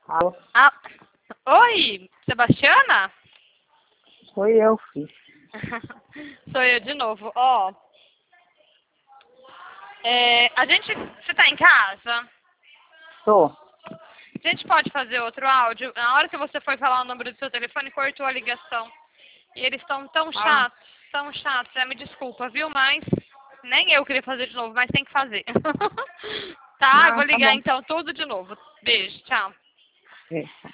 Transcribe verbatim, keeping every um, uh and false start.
Alô? Ah, oi, Sebastiana? Sou eu, filho. Sou eu de novo. Ó, é, a gente, você tá em casa? Tô. A gente pode fazer outro áudio? Na hora que você foi falar o número do seu telefone, cortou a ligação. E eles estão tão Ah, chatos, tão chatos. É, me desculpa, viu? Mas nem eu queria fazer de novo, mas tem que fazer. Tá, eu não, vou tá ligar bom. então tudo de novo. Beijo, tchau. É.